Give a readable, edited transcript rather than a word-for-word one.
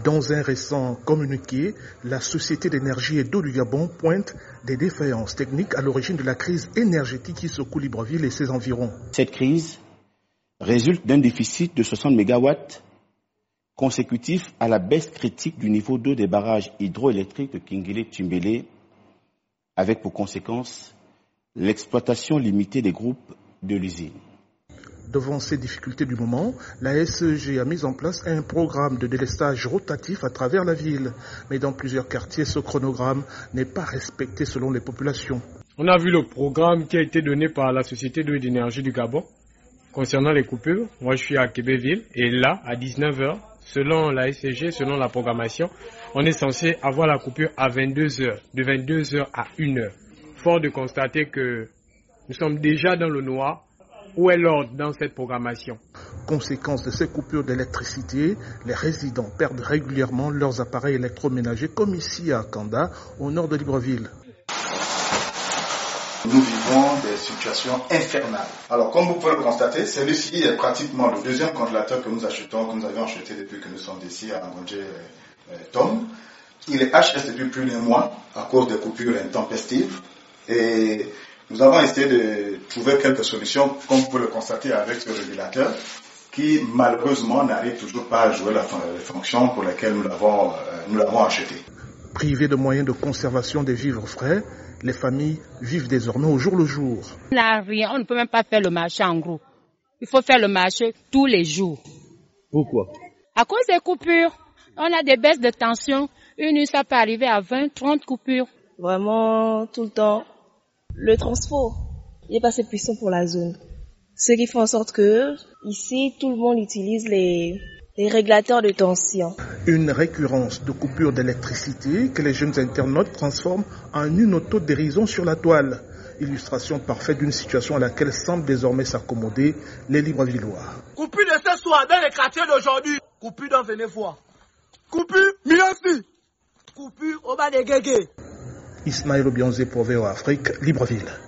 Dans un récent communiqué, la Société d'énergie et d'eau du Gabon pointe des défaillances techniques à l'origine de la crise énergétique qui secoue Libreville et ses environs. Cette crise résulte d'un déficit de 60 MW consécutif à la baisse critique du niveau d'eau des barrages hydroélectriques de Kingele-Tumbele, avec pour conséquence l'exploitation limitée des groupes de l'usine. Devant ces difficultés du moment, la SEG a mis en place un programme de délestage rotatif à travers la ville. Mais dans plusieurs quartiers, ce chronogramme n'est pas respecté selon les populations. On a vu le programme qui a été donné par la Société d'eau et d'énergie du Gabon concernant les coupures. Moi, je suis à Québéville et là, à 19h, selon la SEG, selon la programmation, on est censé avoir la coupure à 22h, de 22h à 1h. Fort de constater que nous sommes déjà dans le noir. Où est l'ordre dans cette programmation? Conséquence de ces coupures d'électricité, les résidents perdent régulièrement leurs appareils électroménagers, comme ici à Kanda, au nord de Libreville. Nous vivons des situations infernales. Alors, comme vous pouvez le constater, celui-ci est pratiquement le deuxième congélateur que nous achetons, que nous avions acheté depuis que nous sommes ici à Ngondje Tom. Il est HS depuis plus d'un mois à cause des coupures intempestives. Et nous avons essayé de trouver quelques solutions, comme vous pouvez le constater avec ce régulateur, qui malheureusement n'arrive toujours pas à jouer la fonction pour laquelle nous l'avons acheté. Privés de moyens de conservation des vivres frais, les familles vivent désormais au jour le jour. On n'a rien, on ne peut même pas faire le marché en gros. Il faut faire le marché tous les jours. Pourquoi? À cause des coupures, on a des baisses de tension. Une nuit, ça peut arriver à 20, 30 coupures. Vraiment, tout le temps. Le transport n'est pas assez puissant pour la zone. Ce qui fait en sorte que, ici, tout le monde utilise les régulateurs de tension. Une récurrence de coupures d'électricité que les jeunes internautes transforment en une autodérision sur la toile. Illustration parfaite d'une situation à laquelle semblent désormais s'accommoder les Librevillois. Coupure de ce soir dans les quartiers d'aujourd'hui. Coupure dans Vénéfois. Coupure Miansi. Coupure au bas des Guégués. Ismaël Obianze pour VOA Afrique, Libreville.